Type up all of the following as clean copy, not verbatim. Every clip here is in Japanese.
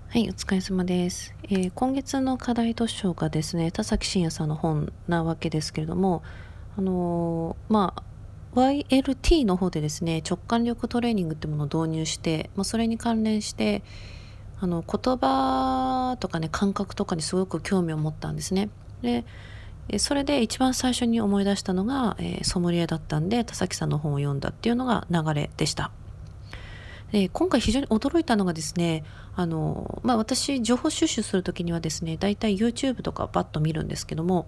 はい、お疲れ様です。今月の課題図書がですね、田崎真也さんの本なわけですけれども、YLT の方でですね、直感力トレーニングってものを導入して、それに関連して、言葉とかね、感覚とかにすごく興味を持ったんですね。で、それで一番最初に思い出したのが、ソムリエだったんで、田崎さんの本を読んだっていうのが流れでした。で、今回非常に驚いたのがですね、私、情報収集するときにはですね、だいたい YouTube とかバッと見るんですけども、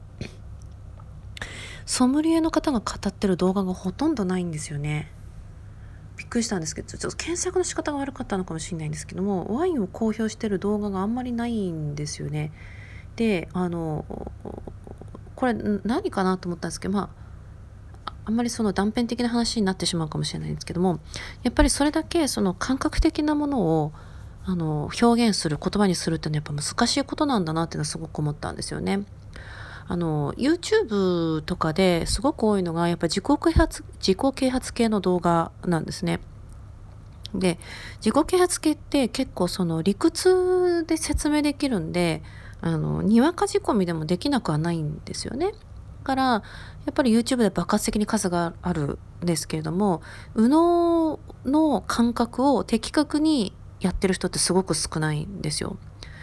ソムリエの方が語ってる動画がほとんどないんですよね。びっくりしたんですけど、ちょっと検索の仕方が悪かったのかもしれないんですけども、ワインを公表してる動画があんまりないんですよね。で、これ何かなと思ったんですけど、あんまりその断片的な話になってしまうかもしれないんですけども、やっぱりそれだけその感覚的なものを表現する、言葉にするっていうのはやっぱ難しいことなんだなっていうのはすごく思ったんですよね。YouTube とかですごく多いのがやっぱ自己啓発系の動画なんですね。で、自己啓発系って結構その理屈で説明できるんで、にわか仕込みでもできなくはないんですよね。だからやっぱり YouTube で爆発的に数があるんですけれども、右脳の感覚を的確にやってる人ってすごく少ないんですよ。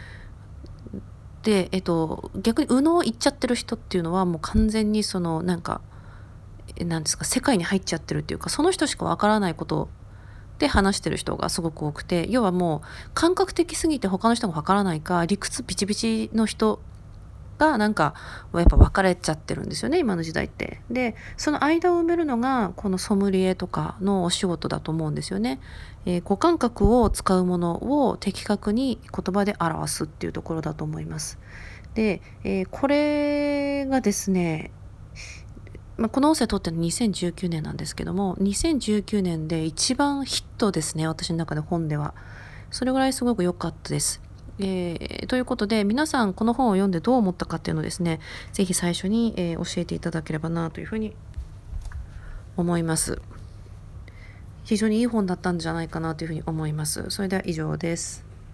で、逆に右脳行っちゃってる人っていうのはもう完全にそのなんですか、世界に入っちゃってるっていうか、その人しかわからないことで話してる人がすごく多くて、要はもう感覚的すぎて他の人がわからないか、理屈ビチビチの人がやっぱ分かれちゃってるんですよね、今の時代って。で、その間を埋めるのがこのソムリエとかのお仕事だと思うんですよね。五感覚を使うものを的確に言葉で表すっていうところだと思います。で、これがですね、この音声撮ってるの2019年なんですけども、2019年で一番ヒットですね、私の中で本では。それぐらいすごく良かったです。ということで、皆さんこの本を読んでどう思ったかっていうのをですね、ぜひ最初に、教えていただければなというふうに思います。非常にいい本だったんじゃないかなというふうに思います。それでは以上です。